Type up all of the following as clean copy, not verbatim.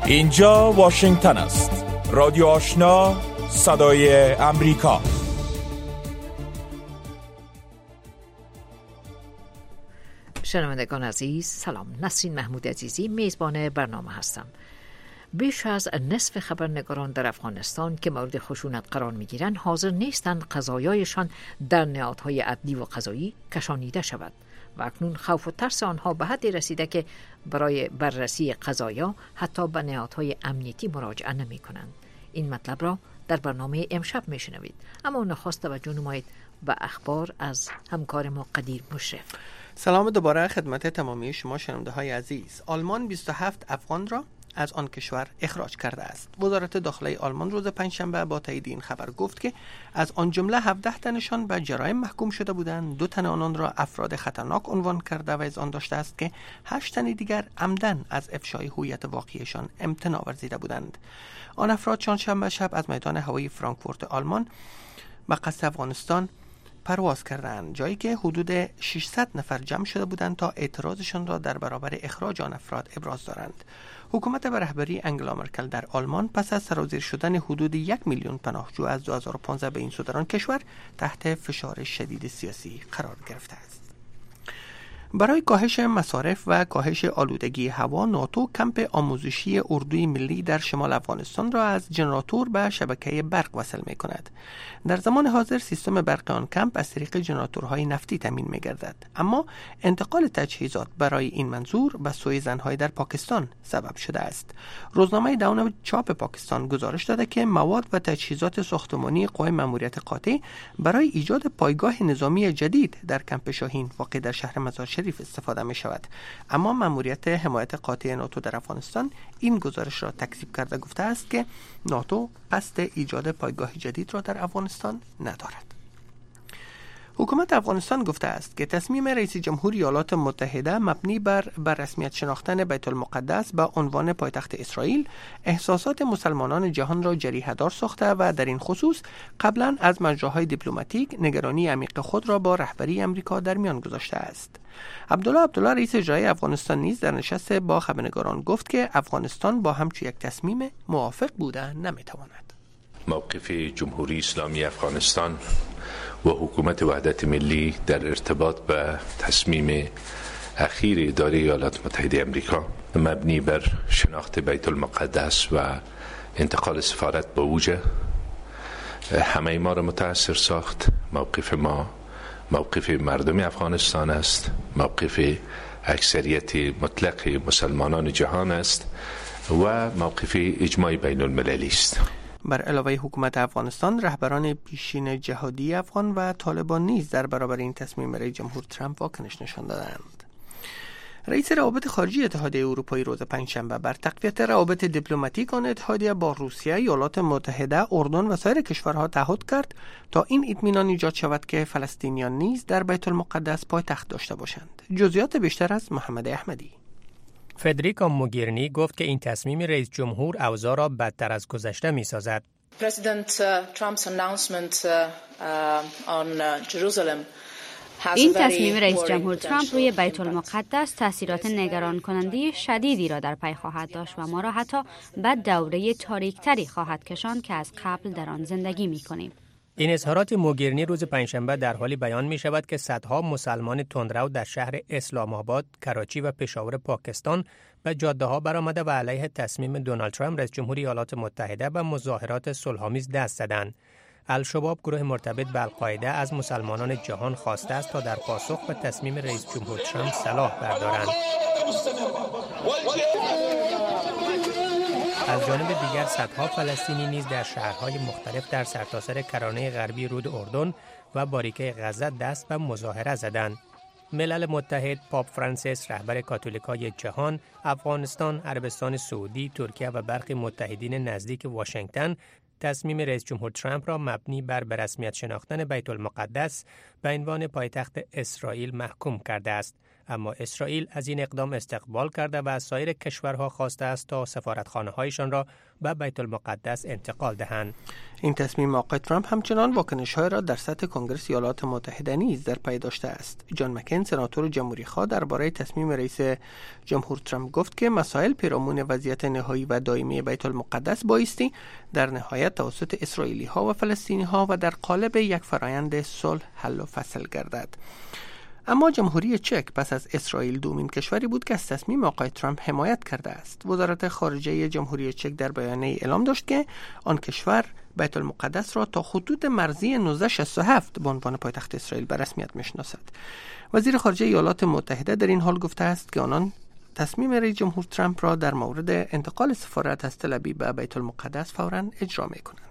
اینجا واشنگتن است. رادیو آشنا، صدای امریکا. شنوندگان عزیز سلام. نسرین محمود عزیزی میزبان برنامه هستم. بیش از نصف خبرنگاران در افغانستان که مورد خشونت قرار میگیرند حاضر نیستند قضایایشان در نهادهای عدلی و قضایی کشانیده شود و اکنون خوف و ترس آنها به حدی رسیده که برای بررسی قضایا حتی به نهادهای امنیتی مراجعه نمی کنند. این مطلب را در برنامه امشب میشنوید، اما نخست توجه نمایید به اخبار از همکار ما قدیر مشرف. سلام دوباره خدمت تمامی شما شنونده های عزیز. آلمان 27 افغان را از آن کشور اخراج کرده است. وزارت داخلی آلمان روز پنجشنبه با تایید این خبر گفت که از آن جمله 17 تنشان به جرایم محکوم شده بودند. 2 تن آنان را افراد خطرناک عنوان کرده و اذعان داشته است که 8 تن دیگر عمدن از افشای هویت واقعیشان امتناع ورزیده بودند. آن افراد چهارشنبه شب از میدان هوایی فرانکفورت آلمان به قصد افغانستان پرواز کردند، جایی که حدود 600 نفر جمع شده بودند تا اعتراضشان را در برابر اخراج آن افراد ابراز دارند. حکومت به رهبری انگلا مرکل در آلمان پس از سرازیر شدن حدود 1 میلیون پناهجو از 2015 به این سو در آن کشور تحت فشار شدید سیاسی قرار گرفته است. برای کاهش مصارف و کاهش آلودگی هوا، ناتو کمپ آموزشی اردوی ملی در شمال افغانستان را از جنراتور به شبکه برق وصل می کند. در زمان حاضر سیستم برق آن کمپ از طریق جنراتورهای نفتی تامین می گردد، اما انتقال تجهیزات برای این منظور به سوی زنهای در پاکستان سبب شده است. روزنامه داون چاپ پاکستان گزارش داده که مواد و تجهیزات ساختمانی قوای ماموریت قاطع برای ایجاد پایگاه نظامی جدید در کمپ شاهین واقع در شهر مزار شریف استفاده می شود، اما ماموریت حمایت قاطع ناتو در افغانستان این گزارش را تکذیب کرده گفته است که ناتو قصد ایجاد پایگاه جدید را در افغانستان ندارد. حکومت افغانستان گفته است که تصمیم رئیس جمهور ایالات متحده مبنی بر رسمیت شناختن بیت المقدس به عنوان پایتخت اسرائیل احساسات مسلمانان جهان را جریحه دار ساخته و در این خصوص قبلا از مجراهای دیپلماتیک نگرانی عمیق خود را با رهبری امریکا در میان گذاشته است. عبدالله رئیس اجرایی افغانستان نیز در نشست با خبرنگاران گفت که افغانستان با همچون یک تصمیم موافق بوده نمیتواند. موقف جمهوری اسلامی افغانستان و حکومت وحدت ملی در ارتباط به تصمیم اخیر اداره ایالات متحده امریکا مبنی بر شناخت بیت المقدس و انتقال سفارت به اوج همه ما را متاثر ساخت. موقف ما موقف مردم افغانستان است، موقف اکثریت مطلق مسلمانان جهان است و موقف اجماع بین المللی است. بر علاوه حکومت افغانستان، رهبران پیشین جهادی افغان و طالبان نیز در برابر این تصمیم رئیس جمهور ترامپ واکنش نشان دادند. رئیس روابط خارجی اتحادیه اروپایی روز پنجشنبه بر تقویت روابط دیپلماتیک آن اتحادیه با روسیه، ایالات متحده، اردن و سایر کشورها تعهد کرد تا این اطمینان ایجاد شود که فلسطینیان نیز در بیت المقدس پایتخت داشته باشند. جزئیات بیشتر از محمد احمدی. فدریکا موگرینی گفت که این تصمیم رئیس جمهور اوضاع را بدتر از گذشته می‌سازد. این تصمیم رئیس جمهور ترامپ روی بیت المقدس تاثیرات نگران کننده شدیدی را در پی خواهد داشت و ما را حتی به دوره تاریک‌تری خواهد کشاند که از قبل در آن زندگی می‌کنیم. این اظهارات موگرینی روز پنجشنبه در حالی بیان می شود که صدها مسلمان تندرو در شهر اسلام آباد، کراچی و پشاور پاکستان به جاده ها برآمده و علیه تصمیم دونالد ترامپ رئیس جمهوری ایالات متحده به مظاهرات صلح‌آمیز دست زدند. الشباب، گروه مرتبط به القاعده، از مسلمانان جهان خواسته است تا در پاسخ به تصمیم رئیس جمهور ترامپ سلاح بردارند. از جانب دیگر صدها فلسطینی نیز در شهرهای مختلف در سرتاسر کرانه غربی رود اردن و باریکه غزه دست به مظاهره زدند. ملل متحد، پاپ فرانسیس، رهبر کاتولیکای جهان، افغانستان، عربستان سعودی، ترکیه و برخی متحدین نزدیک واشنگتن تصمیم رئیس جمهور ترامپ را مبنی بر به رسمیت شناختن بیت المقدس به عنوان پایتخت اسرائیل محکوم کرده است. اما اسرائیل از این اقدام استقبال کرده و از سایر کشورها خواسته است تا سفارتخانه‌هایشان را به بیت المقدس انتقال دهند. این تصمیم آقای ترامپ همچنان واکنش‌های را در سطح کنگره ایالات متحده نیز در پی داشته است. جان مکین سناتور جمهوری‌خواه درباره تصمیم رئیس جمهور ترامپ گفت که مسائل پیرامون وضعیت نهایی و دائمی بیت المقدس بایستی در نهایت توسط اسرائیلی‌ها و فلسطینی‌ها و در قالب یک فرآیند صلح حل و فصل گردد. اما جمهوری چک پس از اسرائیل دومین کشوری بود که از تصمیم آقای ترامپ حمایت کرده است. وزارت خارجه جمهوری چک در بیانیه اعلام داشت که آن کشور بیت المقدس را تا خطوط مرزی 1967 به عنوان پایتخت اسرائیل به رسمیت میشناسد. وزیر خارجه ایالات متحده در این حال گفته است که آنان تصمیم رئیس جمهور ترامپ را در مورد انتقال سفارت از تل ابیب به بیت المقدس فوراً اجرا می‌کنند.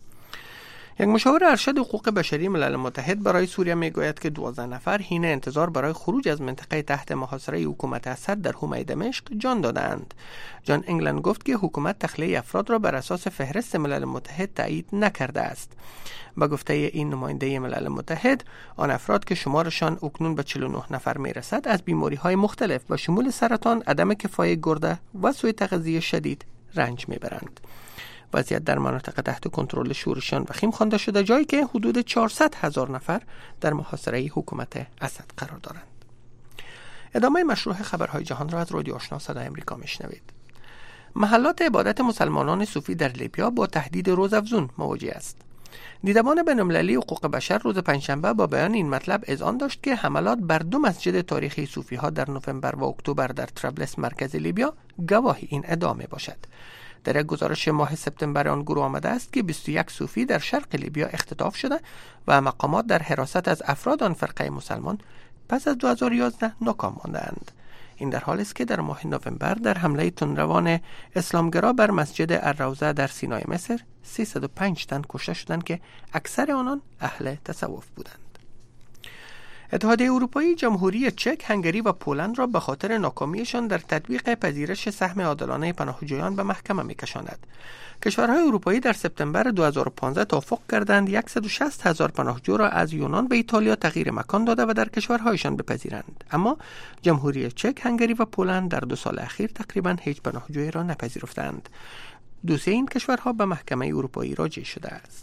یک مشاور ارشد حقوق بشری ملل متحد برای سوریه میگوید که 12 نفر حین انتظار برای خروج از منطقه تحت محاصره حکومت اسد در حومه دمشق جان دادند. جان انگلند گفت که حکومت تخلیه افراد را بر اساس فهرست ملل متحد تایید نکرده است. با گفته این نماینده ملل متحد، آن افراد که شمارشان اکنون به 49 نفر میرسد از بیماری‌های مختلف با شمول سرطان، عدم کفایت گرده و سوء تغذیه شدید رنج میبرند. وضعیت در مناطق تحت کنترل شورشیان وخیم خوانده شده، جایی که حدود 400,000 نفر در محاصره حکومت اسد قرار دارند. ادامه مشروع خبرهای جهان را از رادیو آشنا صدای امریکا میشنوید. محلات عبادت مسلمانان صوفی در لیبیا با تهدید روزافزون مواجه است. دیدبان بین‌المللی حقوق بشر روز پنجشنبه با بیان این مطلب اذعان داشت که حملات بر 2 مسجد تاریخی صوفی‌ها در نوامبر و اکتبر در طرابلس مرکز لیبیا گواه این ادعا باشد. در یک گزارش ماه سپتامبر آن گروه آمده است که 21 صوفی در شرق لیبیا اختطاف شده و مقامات در حراست از افراد آن فرقه مسلمان پس از 2011 ناکام ماندند. این در حالی است که در ماه نوامبر در حمله تندروان اسلامگرا بر مسجد الروضه در سینای مصر 305 تن کشته شدند که اکثر آنان اهل تصوف بودند. اتحادیه اروپایی جمهوری چک، هنگری و پولند را به خاطر ناکامیشان در تطبیق پذیرش سهم عادلانه پناهجویان به محکمه می‌کشاند. کشورهای اروپایی در سپتامبر 2015 توافق کردند 160,000 پناهجو را از یونان به ایتالیا تغییر مکان داده و در کشورهایشان بپذیرند. اما جمهوری چک، هنگری و پولند در 2 سال اخیر تقریباً هیچ پناهجویی را نپذیرفتند. دوسیه این کشورها به محکمه اروپایی راجع شده است.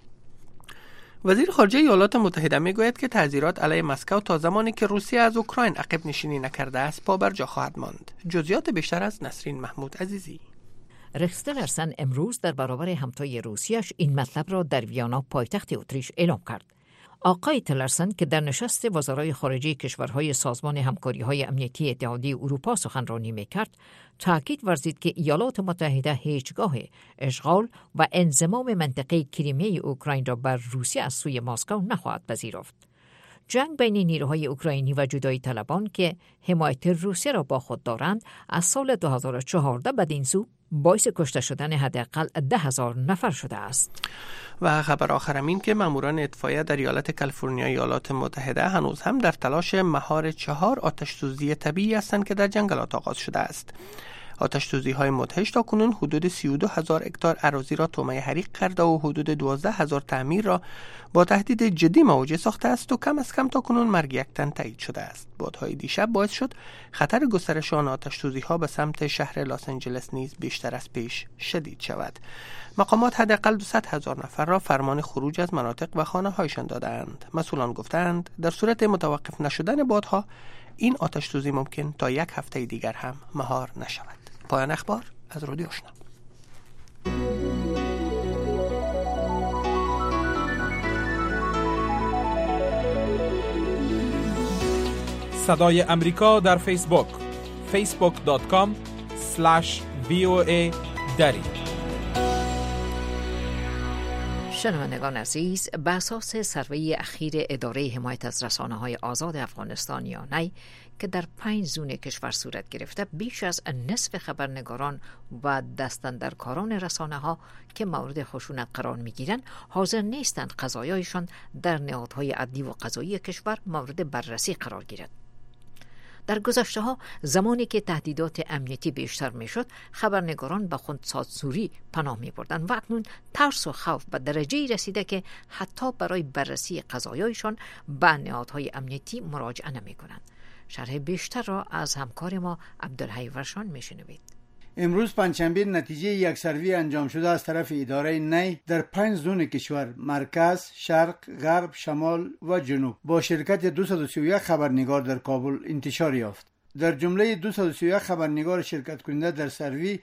وزیر خارجه ایالات متحده میگوید که تعذیرات علیه مسکو تا زمانی که روسیه از اوکراین عقب نشینی نکرده است پا بر جا خواهد ماند. جزئیات بیشتر از نسرین محمود عزیزی. رکس تیلرسن امروز در برابر همتای روسیه‌اش این مطلب را در ویانا پایتخت اتریش اعلام کرد. آقای تیلرسن که در نشست وزرای خارجه کشورهای سازمان همکاری‌های امنیتی اتحادیه اروپا سخنرانی می‌کرد، تاکید ورزید که ایالات متحده هیچگاه اشغال و انضمام منطقه کریمیای اوکراین را بر روسیه از سوی مسکو نخواهد پذیرفت. جنگ بین نیروهای اوکراینی و جدایی طلبان که حمایت روسیه را با خود دارند از سال 2014 بدین سو باعث کشته شدن حداقل 10,000 نفر شده است. و خبر آخرم این که ماموران اطفائیه در ایالت کالیفرنیا ایالات متحده هنوز هم در تلاش مهار 4 آتش‌سوزی طبیعی هستند که در جنگلات آغاز شده است. آتش‌سوزی‌های مدهش تاکنون حدود 32,000 هکتار اراضی را تومه حریق کرده و حدود 12,000 تعمیر را با تهدید جدی مواجه ساخته است و کم از کم تاکنون مرگ 1 تن تایید شده است. بادهای دیشب باعث شد خطر گسترش آن آتش‌سوزی‌ها به سمت شهر لس آنجلس نیز بیشتر از پیش شدید شود. مقامات حداقل 200,000 نفر را فرمان خروج از مناطق و خانه‌هایشان دادند. مسئولان گفتند در صورت متوقف نشدن بادها این آتش‌سوزی ممکن تا 1 هفته دیگر هم مهار نشود. پایان اخبار از رادیو آشنا. صدای امریکا در فیسبوک facebook.com/VOA دری. شنوندگان عزیز، به اساس سروی اخیر اداره حمایت از رسانه‌های آزاد افغانستان یا نی که در 5 زون کشور صورت گرفته، بیش از نصف خبرنگاران و دستاندرکاران رسانه‌ها که مورد خشونت قرار می‌گیرند حاضر نیستند قضایایشان در نهادهای عدلی و قضایی کشور مورد بررسی قرار گیرد. در گذشته‌ها زمانی که تهدیدات امنیتی بیشتر می‌شد، خبرنگاران به خودسانسوری پناه می‌بردند و اکنون ترس و خوف به درجه‌ای رسیده که حتی برای بررسی قضایایشان به نهادهای امنیتی مراجعه نمی‌کنند. شرح بیشتر را از همکار ما عبدالحی ورشان میشنوید. امروز پنجشنبه نتیجه یک سروی انجام شده از طرف اداره نی در 5 زون کشور مرکز، شرق، غرب، شمال و جنوب با شرکت 231 خبرنگار در کابل انتشار یافت. در جمله 231 خبرنگار شرکت کننده در سروی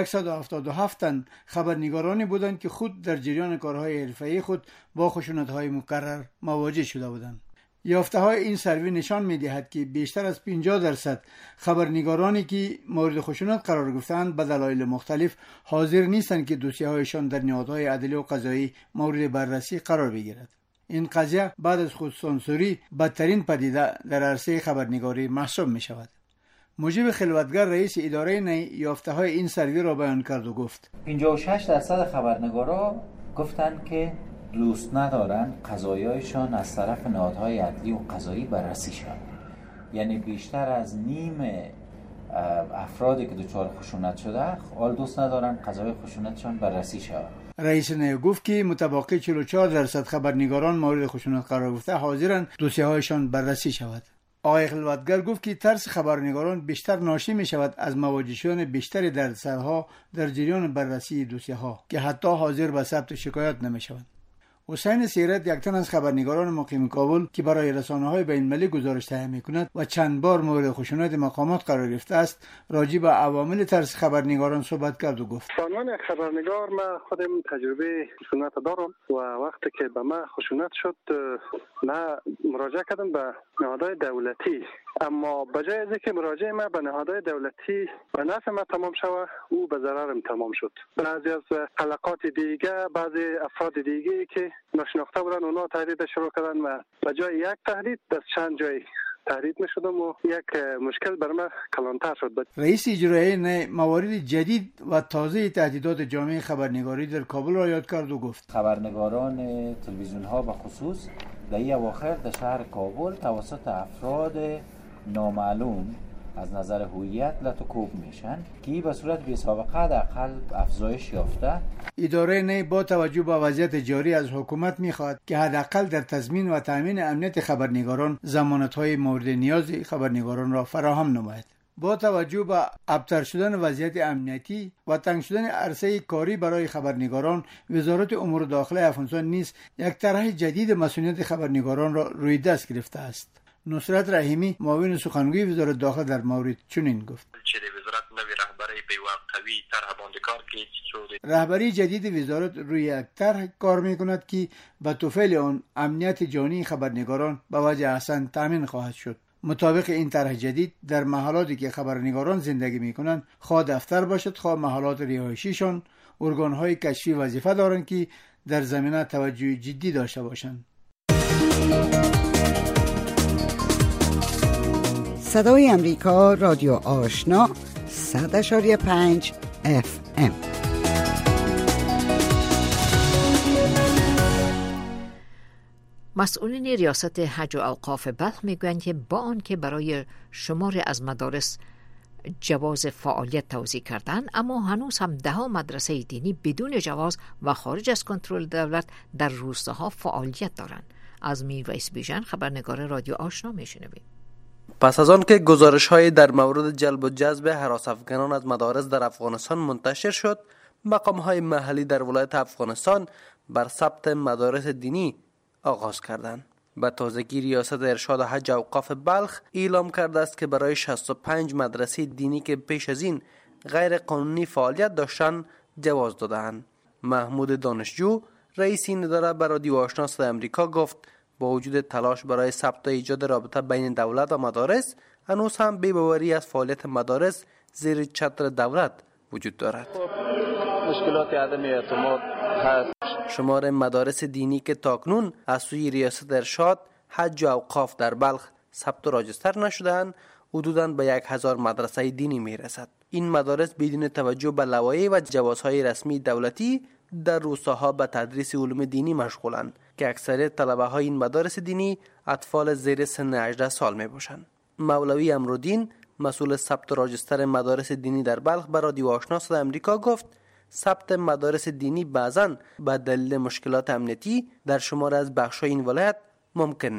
177 تن خبرنگارانی بودند که خود در جریان کارهای حرفه‌ای خود با خشونت‌های مکرر مواجه شده بودند. یافته‌های این سروی نشان می‌دهد که بیشتر از 50% خبرنگارانی که مورد خشونت قرار گرفتند به دلایل مختلف حاضر نیستند که دوسیه‌هایشان در نهادهای عدلی و قضایی مورد بررسی قرار بگیرد. این قضیه بعد از خودسانسوری بدترین پدیده در عرصه خبرنگاری محسوب می‌شود. مجیب خلوتگر رئیس اداره نی یافته‌های این سروی را بیان کرد و گفت 56% خبرنگارا گفتند که دوست ندارن قضایایشان از طرف نهادهای عدلی و قضایی بررسی شود. یعنی بیشتر از نیم افرادی که دچار خشونت شده حال دوست ندارن قضای خشونتشان بررسی شود. رئیس نی گفت که متبقی 44% خبرنگاران مورد خشونت قرار گرفته حاضرند دوسیه‌هایشان بررسی شود. آقای خلوتگر گفت که ترس خبرنگاران بیشتر ناشی می شود از مواجه شدن بیشتری دردسرها در جریان بررسی دوسیه‌ها که حتی حاضر به ثبت شکایت نمی شوند. حسین سیرت یک تن از خبرنگاران مقیم کابل که برای رسانه‌های بین‌المللی گزارش تهیه می‌کند و چند بار مورد خشونت مقامات قرار گرفته است، راجع به عوامل ترس خبرنگاران صحبت کرد و گفت: به عنوان یک خبرنگار من خودم تجربه خشونت دارم و وقتی که به من خشونت شد من مراجعه کردم به نهادهای دولتی، اما بجای از اینکه مراجعه من به نهادهای دولتی به نفع من تمام شود او به ضررم تمام شد. بعضی از حلقات دیگه بعضی افراد دیگه که ناشناخته بودن اونا تهدید شروع کردن و به جای یک تهدید از چند جای تهدید میشدم و یک مشکل بر من کلانتر شد. رئیس اجرایی نی موارد جدید و تازه تهدیدات جامعه خبرنگاری در کابل را یاد کرد و گفت: خبرنگاران تلویزیون ها به خصوص در این اواخر در شهر کابل توسط افراد نامعلوم از نظر هویت لطوکوب میشن که به صورت بی سابقه حداقل افزایش یافته. اداره نی با توجه به وضعیت جاری از حکومت میخواد که حداقل در تضمین و تامین امنیت خبرنگاران ضمانت‌های مورد نیاز خبرنگاران را فراهم نماید. با توجه به ابتر شدن وضعیت امنیتی و تنگ شدن عرصه کاری برای خبرنگاران، وزارت امور داخله افغانستان نیز یک طرح جدید مسئولیت خبرنگاران را روی دست گرفته است. نصرت رحیمی معاون سخنگوی وزارت داخله در مورد چنین گفت: رهبری جدید وزارت روی یک طرح کار می‌کند که به توفیل آن امنیت جانی خبرنگاران به وجه احسن تامین خواهد شد. مطابق این طرح جدید در محلاتی که خبرنگاران زندگی می‌کنند، خواه دفتر باشد خواه محلات رهایشیشان، ارگان‌های کشفی وظیفه دارند که در زمینه توجه جدی داشته باشند. صدای امریکا، رادیو آشنا، 100.5 FM. مسئولین ریاست حج و اوقاف بلخ میگویند که با آنکه برای شماری از مدارس جواز فعالیت توزیع کردند، اما هنوز هم 10 مدرسه دینی بدون جواز و خارج از کنترل دولت در روستاها فعالیت دارند. از میرویس بیژن خبرنگار رادیو آشنا میشنویم. پس از آن که گزارش‌های در مورد جلب و جذب هراس افغانان از مدارس در افغانستان منتشر شد، مقام‌های محلی در ولایت افغانستان بر ثبت مدارس دینی آغاز کردند. به تازگی ریاست ارشاد حج اوقاف بلخ اعلام کرده است که برای 65 مدرسه دینی که پیش از این غیر قانونی فعالیت داشتند جواز دادند. محمود دانشجو رئیس این اداره به رادیو آشنا صدای امریکا گفت با وجود تلاش برای ثبت ایجاد رابطه بین دولت و مدارس، هنوز هم بی‌باوری از فعالیت مدارس زیر چتر دولت وجود دارد. مشکلات عدم اعتماد هست. شمار مدارس دینی که تاکنون از سوی ریاست ارشاد حج و اوقاف در بلخ ثبت و راجستر نشده‌اند حدوداً به 1000 مدرسه دینی میرسد. این مدارس بدون توجه به لوایح و جوازهای رسمی دولتی در روستاها به تدریس علوم دینی مشغولند که اکثریت طلبه‌های این مدارس دینی اطفال زیر سن 18 سال میباشند. مولوی امرالدین مسئول ثبت و راجستر مدارس دینی در بلخ به رادیو آشنا صدای امریکا گفت ثبت مدارس دینی بعضاً به دلیل مشکلات امنیتی در شمار از بخش‌های این ولایت ممکن نیست.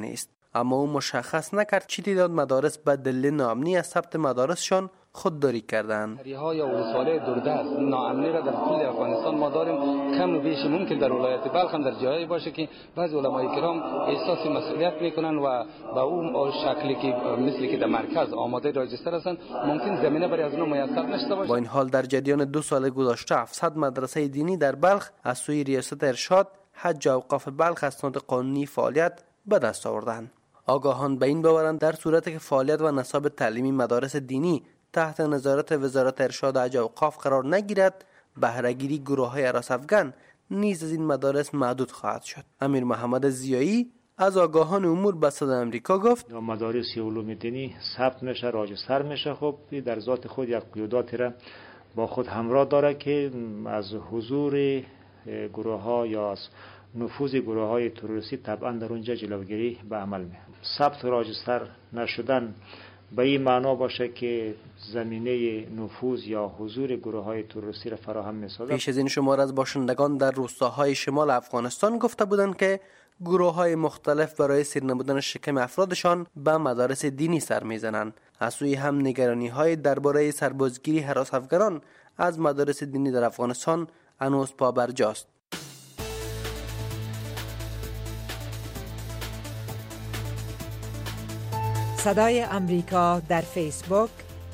اما او مشخص نکرد چه تعداد مدارس به دلیل ناامنی از ثبت مدارسشان خودداری کردند. شهرها یا ولسوالی دوردست ناامنی را در کل افغانستان ما داریم. کم و بیش ممکن در ولایت بلخ هم در جایی باشه که بعضی علمای کرام احساس مسئولیت میکنن و با اون شکلی که مثل که در مرکز آماده راجستر هستند ممکن زمینه برای از اونها میسر نشده باشه. با این حال در جریان 2 سال گذشته 700 مدرسه دینی در بلخ از سوی ریاست ارشاد حج اوقاف بلخ اسناد قانونی فعالیت به دست آوردند. آگاهان به این باورند در صورتی که فعالیت و نصاب تعلیمی مدارس دینی تحت نظارت وزارت ارشاد و حج و اوقاف قرار نگیرد، بهره‌گیری گروه‌های هراس افغان نیز از این مدارس محدود خواهد شد. امیر محمد ضیایی از آگاهان امور به صدای آمریکا گفت مدارس علوم دینی ثبت میشه، راجستر میشه. خب در ذات خود یک قیوداتی را با خود همراه داره که از حضور گروه‌ها یا از نفوذ گروه‌های تروریستی طبعا در اونجا جلوگیری به عمل میاد. ثبت راجستر نشدن به این معنا باشه که زمینه نفوذ یا حضور گروه‌های تروریستی را فراهم می‌سازد. پیش از این شمار از باشندگان در روستاهای شمال افغانستان گفته بودند که گروه‌های مختلف برای سیر نمودن شکم افرادشان به مدارس دینی سر می‌زنند. از سوی هم نگرانی‌های درباره سربازگیری هراس افغانان از مدارس دینی در افغانستان هنوز پابرجاست. صدای امریکا در فیسبوک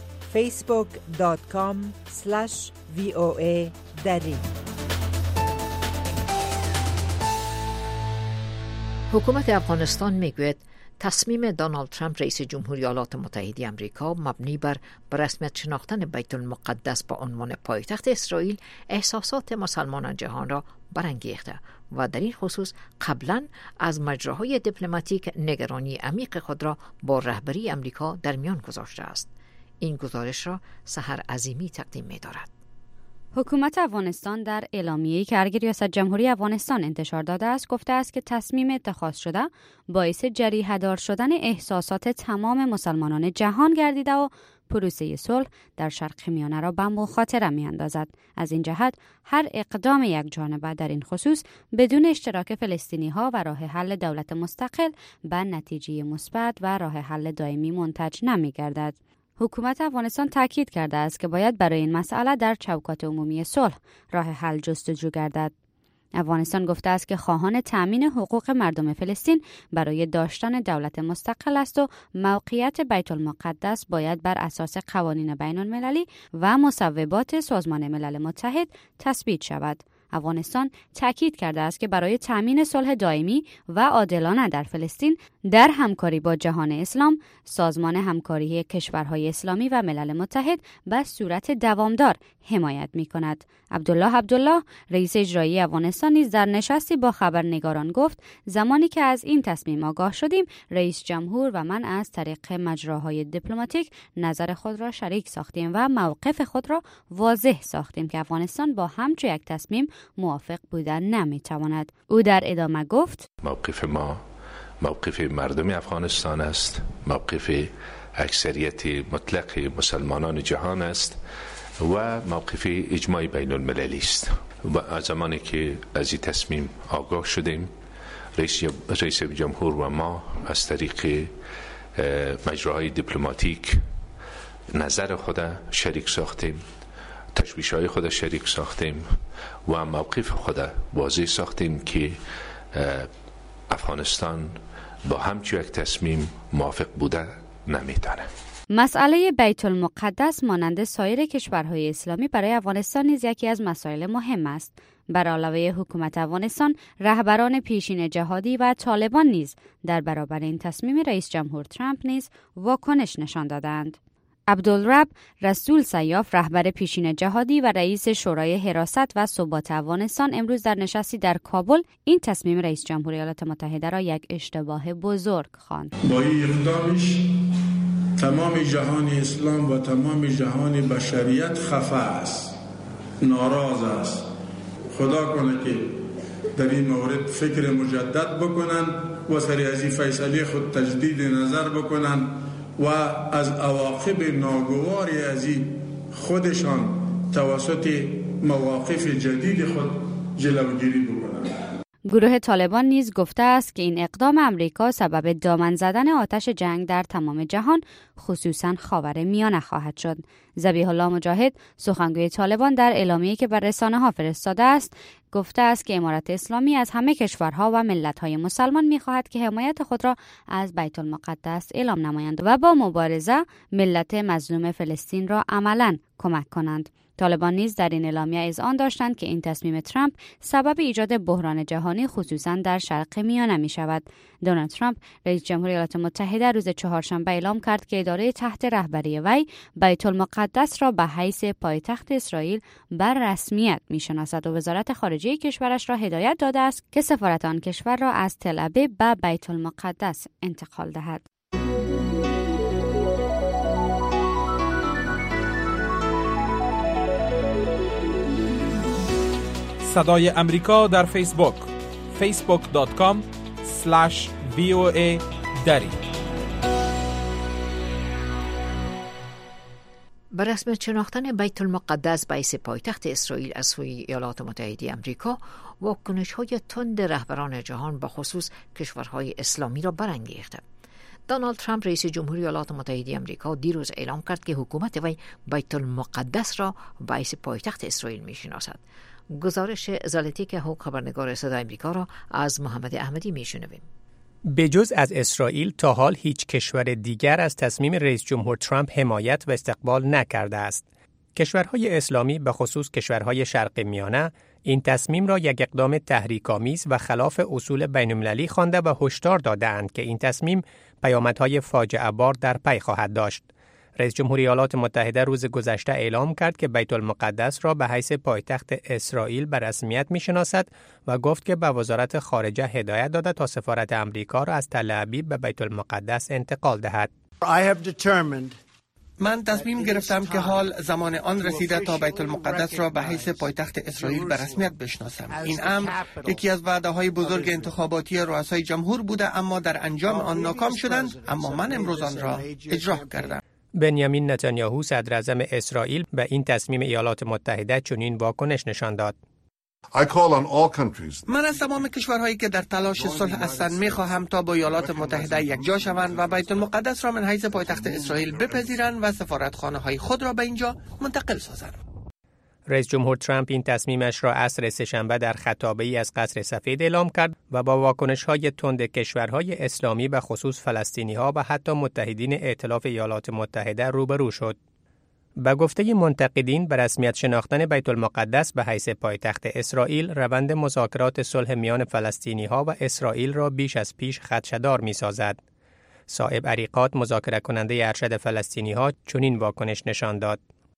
facebook.com/VOA دری. حکومت افغانستان میگوید تصمیم دونالد ترامپ رئیس جمهوری ایالات متحده آمریکا مبنی بر رسمیت شناختن بیت المقدس به عنوان پایتخت اسرائیل احساسات مسلمانان جهان را برانگیخته و در این خصوص قبلا از مجراهای دیپلماتیک نگرانی عمیق خود را با رهبری آمریکا در میان گذاشته است. این گزارش را سحر عظیمی تقدیم می‌دارد. حکومت افغانستان در اعلامیه‌ای که ریاست جمهوری افغانستان انتشار داده است گفته است که تصمیم اتخاذ شده باعث جریحه‌دار شدن احساسات تمام مسلمانان جهان گردیده و پروسه صلح در شرق میانه را به مخاطره می‌اندازد. از این جهت هر اقدام یک جانبه در این خصوص بدون اشتراک فلسطینی‌ها و راه حل دولت مستقل به نتیجه مثبت و راه حل دائمی منتج نمی‌گردد. حکومت افغانستان تاکید کرده است که باید برای این مسئله در چوکات عمومی صلح راه حل جستجو گردد. افغانستان گفته است که خواهان تأمین حقوق مردم فلسطین برای داشتن دولت مستقل است و موقعیت بیت المقدس باید بر اساس قوانین بین المللی و مصوبات سازمان ملل متحد تثبیت شود. افغانستان تاکید کرده است که برای تأمین صلح دائمی و عادلانه در فلسطین در همکاری با جهان اسلام، سازمان همکاری کشورهای اسلامی و ملل متحد به صورت دوامدار حمایت می‌کند. عبدالله رئیس اجرایی افغانستان نیز در نشستی با خبرنگاران گفت زمانی که از این تصمیم آگاه شدیم، رئیس جمهور و من از طریق مجراهای دیپلماتیک نظر خود را شریک ساختیم و موقف خود را واضح ساختیم که افغانستان با همچون یک تصمیم موافق بودن نمیتواند. او در ادامه گفت موقف ما موقف مردم افغانستان است، موقف اکثریت مطلق مسلمانان جهان است و موقف اجماع بین المللی است. و از زمانی که از این تصمیم آگاه شدیم، رئیس جمهور و ما از طریق مجراهای دیپلماتیک نظر خود شریک ساختیم، تشویش‌های خود شریک ساختیم و موقف خود واضح ساختیم که افغانستان با همچون یک تصمیم موافق بوده نمیتونه. مسئله بیت المقدس مانند سایر کشورهای اسلامی برای افغانستان نیز یکی از مسائل مهم است. بر علاوه حکومت افغانستان، رهبران پیشین جهادی و طالبان نیز در برابر این تصمیم رئیس جمهور ترامپ نیز واکنش نشان دادند. عبدالرب رسول سیاف، رهبر پیشین جهادی و رئیس شورای حراست و ثبات افغانستان، امروز در نشستی در کابل این تصمیم رئیس جمهوری ایالات متحده را یک اشتباه بزرگ خواند. با این اقدامش تمام جهان اسلام و تمام جهان بشریت خفه است، ناراض است. خدا کنه که در این مورد فکر مجدد بکنن و سری از این فیصله خود تجدید نظر بکنن و از عواقب ناگواری از این خودشان توسط مواقف جدید خود جلوگیری بکنند. گروه طالبان نیز گفته است که این اقدام امریکا سبب دامن زدن آتش جنگ در تمام جهان، خصوصاً خاورمیانه خواهد شد. ذبیح الله مجاهد، سخنگوی طالبان، در اعلامیه‌ای که بر رسانه‌ها فرستاده است، گفته است که امارت اسلامی از همه کشورها و ملت‌های مسلمان می‌خواهد که حمایت خود را از بیت المقدس اعلام نمایند و با مبارزه ملت مظلوم فلسطین را عملاً کمک کنند. طالبان نیز در این اعلامیه اذعان داشتند که این تصمیم ترامپ سبب ایجاد بحران جهانی خصوصاً در شرق میانه می شود. دونالد ترامپ رئیس جمهور ایالات متحده روز چهارشنبه اعلام کرد که اداره تحت رهبری وی بیت المقدس را به حیث پایتخت اسرائیل بر رسمیت می شناسد و وزارت خارجه کشورش را هدایت داده است که سفارت آن کشور را از تل ابیب به بیت المقدس انتقال دهد. صدای امریکا در فیسبوک facebook.com/VOA دری. بر رسمیت شناختن بیت المقدس به حیث پایتخت اسرائیل از سوی ایالات متحده آمریکا، واکنش‌های تند رهبران جهان به خصوص کشورهای اسلامی را برانگیخته. دونالد ترامپ رئیس جمهور ایالات متحده آمریکا دیروز اعلام کرد که حکومت وی بیت المقدس را به حیث پایتخت اسرائیل می‌شناسد. گزارش زالتیک هوک، خبرنگار صدای آمریکا، را از محمد احمدی میشنویم. به جز از اسرائیل تا حال هیچ کشور دیگر از تصمیم رئیس جمهور ترامپ حمایت و استقبال نکرده است. کشورهای اسلامی به خصوص کشورهای شرق میانه این تصمیم را یک اقدام تحریک‌آمیز و خلاف اصول بین‌المللی خوانده و هشدار داده‌اند که این تصمیم پیامدهای فاجعه بار در پی خواهد داشت. رئیس جمهور ایالات متحده روز گذشته اعلام کرد که بیت المقدس را به حیث پایتخت اسرائیل به رسمیت می‌شناسد و گفت که به وزارت خارجه هدایت داده تا سفارت امریکا را از تل ابیب به بیت المقدس انتقال دهد. من تصمیم گرفتم که حال زمان آن رسیده تا بیت المقدس را به حیث پایتخت اسرائیل به رسمیت بشناسم. این امر یکی از وعده‌های بزرگ انتخاباتی رؤسای جمهور بوده، اما در انجام آن ناکام شدند، اما من امروز آن را اجرا کردم. بنیامین نتانیاهو صدر اعظم اسرائیل به این تصمیم ایالات متحده چنین واکنش نشان داد. من از تمام کشورهایی که در تلاش صلح هستند می‌خواهم تا با ایالات متحده یکجا شوند و بیت المقدس را من حیث پایتخت اسرائیل بپذیرند و سفارتخانه‌های خود را به اینجا منتقل سازند. رئیس جمهور ترامپ این تصمیمش را عصر سه‌شنبه در خطابه‌ای از قصر سفید اعلام کرد و با واکنش‌های تند کشورهای اسلامی به خصوص فلسطینی‌ها و حتی متحدین ائتلاف ایالات متحده روبرو شد. به گفته منتقدین، به رسمیت شناختن بیت المقدس به حیث پایتخت اسرائیل روند مذاکرات صلح میان فلسطینی‌ها و اسرائیل را بیش از پیش خدشه‌دار می‌سازد. صائب عریقات، مذاکره کننده ارشد فلسطینی‌ها، چنین واکنش نشان داد.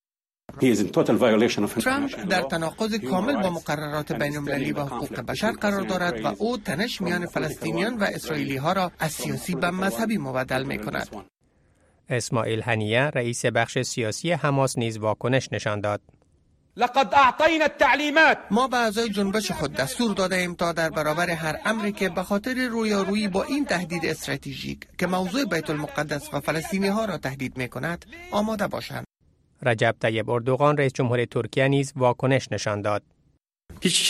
ترامپ در تناقض کامل با مقررات بین‌المللی و حقوق بشر قرار دارد و او تنش میان فلسطینیان و اسرائیلی‌ها را از سیاسی به مذهبی مبدل می‌کند. اسماعیل هنیه، رئیس بخش سیاسی حماس، نیز واکنش نشان داد. لقد اعطینا التعلیمات. ما به اعضای جنبش خود دستور داده ایم تا در برابر هر امری که به خاطر رویارویی با این تهدید استراتژیک که موضوع بیت المقدس و فلسطینی‌ها را تهدید می‌کند آماده باشند. رجب طیب اردوغان، رئیس جمهور ترکیه، نیز واکنش نشان داد. هیچ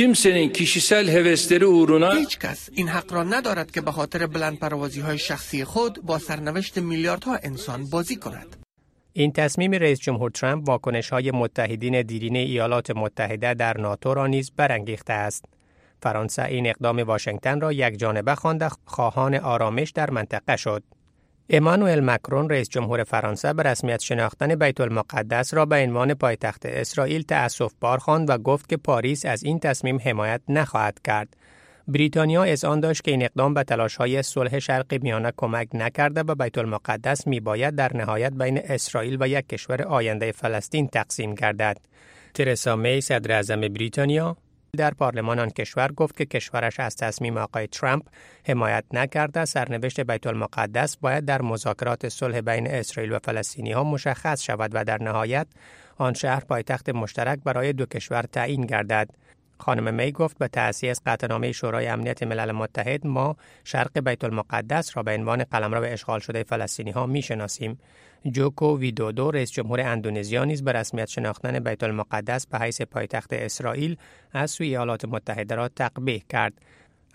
کس این حق را ندارد که به خاطر بلندپروازی‌های شخصی خود با سرنوشت میلیاردها انسان بازی کند. این تصمیم رئیس جمهور ترامپ واکنش‌های متحدین دیرینه ایالات متحده در ناتو را نیز برانگیخته است. فرانسه این اقدام واشنگتن را یکجانبه خوانده خواهان آرامش در منطقه شد. امانوئل مکرون، رئیس جمهور فرانسه، به رسمیت شناختن بیت المقدس را به عنوان پایتخت اسرائیل تأسف‌بار خواند و گفت که پاریس از این تصمیم حمایت نخواهد کرد. بریتانیا اذعان داشت که این اقدام به تلاش‌های صلح شرق میانه کمک نکرده و بیت المقدس میباید در نهایت بین اسرائیل و یک کشور آینده فلسطین تقسیم گردد. ترسا می، صدر اعظم بریتانیا، در پارلمان آن کشور گفت که کشورش از تصمیم آقای ترامپ حمایت نکرده. سرنوشت بیت المقدس باید در مذاکرات صلح بین اسرائیل و فلسطینی‌ها مشخص شود و در نهایت آن شهر پایتخت مشترک برای دو کشور تعیین گردد. خانم می گفت به تأسیس قطعنامه شورای امنیت ملل متحد ما شرق بیت المقدس را به عنوان قلمرو اشغال شده فلسطینی‌ها می‌شناسیم. جوکو ویدودو، رئیس جمهور اندونزیا، نیز به رسمیت شناختن بیت المقدس به حیث پایتخت اسرائیل از سوی ایالات متحده را تقبیح کرد.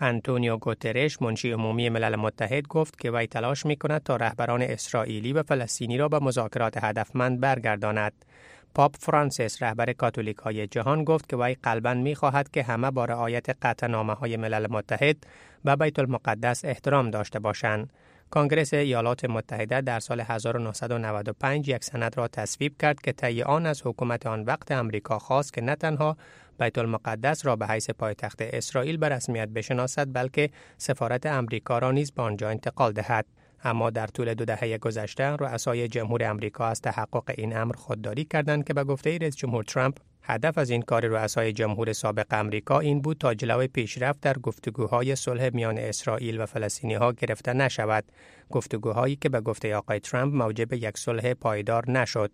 آنتونیو گوترش منشی عمومی ملل متحد گفت که وی تلاش می‌کند تا رهبران اسرائیلی و فلسطینی را به مذاکرات هدفمند برگرداند. پاپ فرانسیس رهبر کاتولیک‌های جهان گفت که وی قلباً می‌خواهد که همه با رعایت قطعنامه‌های ملل متحد به بیت المقدس احترام داشته باشند. کنگره ایالات متحده در سال 1995 یک سند را تصویب کرد که طی آن از حکومت آن وقت امریکا خواست که نه تنها بیت المقدس را به حیث پایتخت اسرائیل به رسمیت بشناسد بلکه سفارت امریکا را نیز به آنجا انتقال دهد. اما در طول 2 دهه گذشته رؤسای جمهور امریکا از تحقق این امر خودداری کردند که به گفته رئیس جمهور ترامپ هدف از این کار رؤسای جمهور سابق امریکا این بود تا جلوی پیشرفت در گفتگوهای صلح میان اسرائیل و فلسطینی‌ها گرفته نشود، گفتگوهایی که به گفته آقای ترامپ موجب یک صلح پایدار نشد.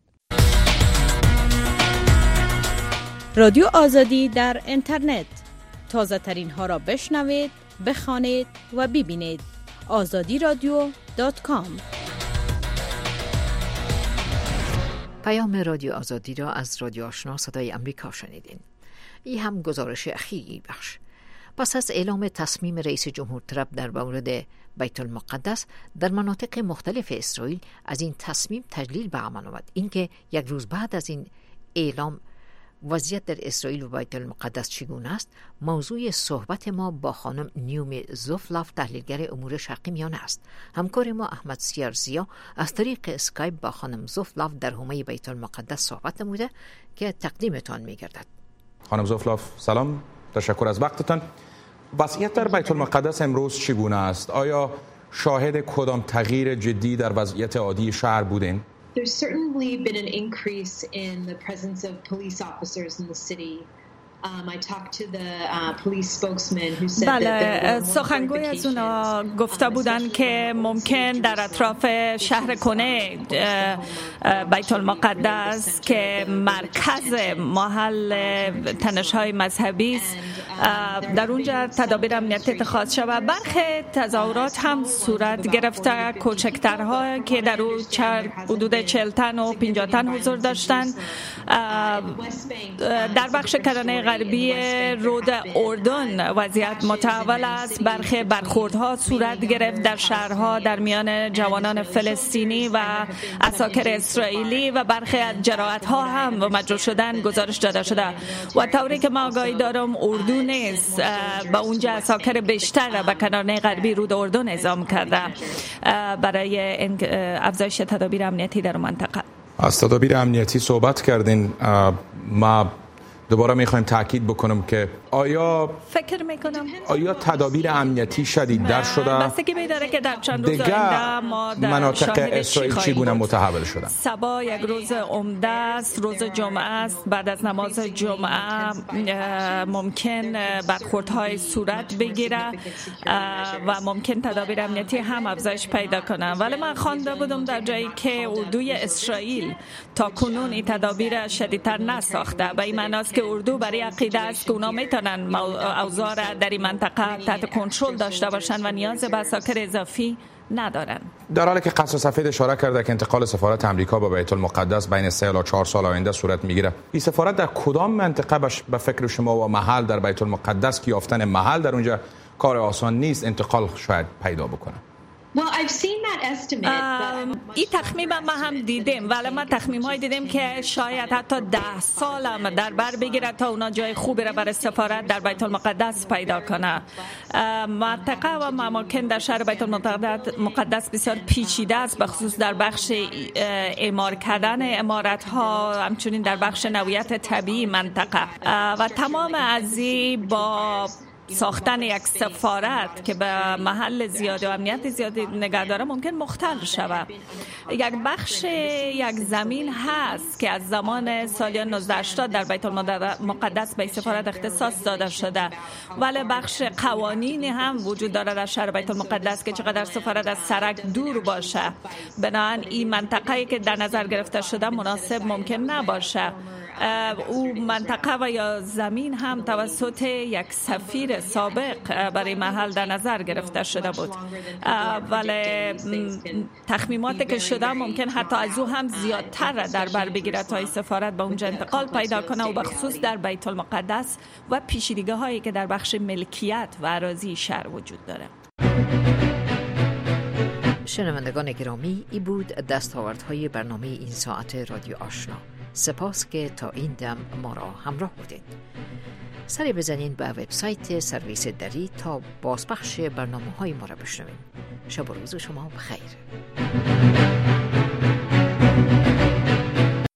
رادیو آزادی در اینترنت، تازه ترین ها را بشنوید، بخوانید و ببینید. azadiradio.com. پیام رادیو آزادی را از رادیو آشنا صدای امریکا شنیدین. این هم گزارش اخیری بخش. پس از اعلام تصمیم رئیس جمهور ترامپ در مورد بیت المقدس، در مناطق مختلف اسرائیل از این تصمیم تجلیل به عمل آمد. اینکه یک روز بعد از این اعلام وضعیت در اسرائیل و بیت المقدس چگونه است، موضوع صحبت ما با خانم نیومی زوفلاف، تحلیلگر امور شرقی میانه است. همکار ما احمد سیارزیا از طریق اسکایپ با خانم زوفلاف در حومه بیت المقدس صحبت نموده که تقدیمتان می‌گردد. خانم زوفلاف سلام، تشکر از وقتتان. وضعیت در بیت المقدس امروز چگونه است؟ آیا شاهد کدام تغییر جدی در وضعیت عادی شهر بودین؟ There's certainly been an increase in the presence of police officers in the city. I talked to the police spokesman who said بله، سخنگوی از اونا گفته بودن که ممکن در اطراف شهر کنه بیت المقدس که مرکز محل تنش‌های مذهبی است، در اونجا تدابیر امنیتی اتخاذ شود. برخی تظاهرات هم صورت گرفته، کوچکترها که در اون حدود 40 تن و 50 تن حضور داشتند. در بخش کرانه غربی رود اردن وضعیت متحول است. برخی برخوردها صورت گرفت در شهرها در میان جوانان فلسطینی و عساکر اسرائیلی و برخی از جراحت‌ها هم مجروح شدن گزارش داده شده و طوری که ما آگاهی دارم اردو نیست با اونجا عساکر بیشتر به کرانه غربی رود اردن اعزام کرده برای افزایش تدابیر امنیتی در منطقه. از تدابیر امنیتی صحبت کردین. ما دوباره میخوایم تاکید بکنم که آیا تدابیر امنیتی شدیدتر شده؟ بستگی می‌داره که در چند روز آینده ما در مناطق اسرائیل چگونه متحول شدن. صبح یک روز عمده است، روز جمعه است. بعد از نماز جمعه ممکن برخوردهای صورت بگیره و ممکن تدابیر امنیتی هم افزایش پیدا کنه. ولی من خوانده بودم در جایی که اردوی اسرائیل تا کنون این تدابیر شدیدتر نساخته. به این معنی است که اردو برای عقیده است که اونا میتونن اوضاع را در این منطقه تحت کنترل داشته باشن و نیاز به عساکر اضافی ندارن. در حالی که قصر سفید اشاره کرده که انتقال سفارت امریکا به بیت المقدس بین 3 تا 4 سال آینده صورت میگیره، این سفارت در کدام منطقه به فکر شما و محل در بیت المقدس که یافتن محل در اونجا کار آسان نیست، انتقال شاید پیدا بکنه؟ این تخمین ما هم دیدیم، ولی ما تخمین‌های دیدیم که شاید حتی 10 سال هم در بر بگیره تا اونا جای خوبی را برای سفارت در بیت المقدس پیدا کنه. منطقه و اماکن در شهر بیت المقدس بسیار پیچیده است، به خصوص در بخش اعمار کردن عمارت‌ها، همچنین در بخش نوعیت طبیعی منطقه و تمام ازی با ساختن یک سفارت که به محل زیاد و امنیت زیادی نگه داره ممکن مختل شود. یک بخش یک زمین هست که از زمان سالیان 1980 در بیت المقدس به سفارت اختصاص داده شده، ولی بخش قوانینی هم وجود داره در شهر بیت المقدس که چقدر سفارت از سرک دور باشه. بنابراین این منطقه‌ای که در نظر گرفته شده مناسب ممکن نباشه. او منطقه و یا زمین هم توسط یک سفیر سابق برای محل در نظر گرفته شده بود، ولی تخمیماتی که شده ممکن حتی از او هم زیادتر در بر بگیره تا سفارت به اونجا انتقال پیدا کنه و بخصوص در بیت المقدس و پیچیدگی هایی که در بخش ملکیت و اراضی شهر وجود داره. شنوندگان گرامی، ای بود دستاوردهای برنامه این ساعت رادیو آشنا. سپاس که تا این دم ما را همراه بودید. سری بزنین به وبسایت سرویس دری تا بازپخش برنامه های ما را بشنوین. شب و روز شما بخیر.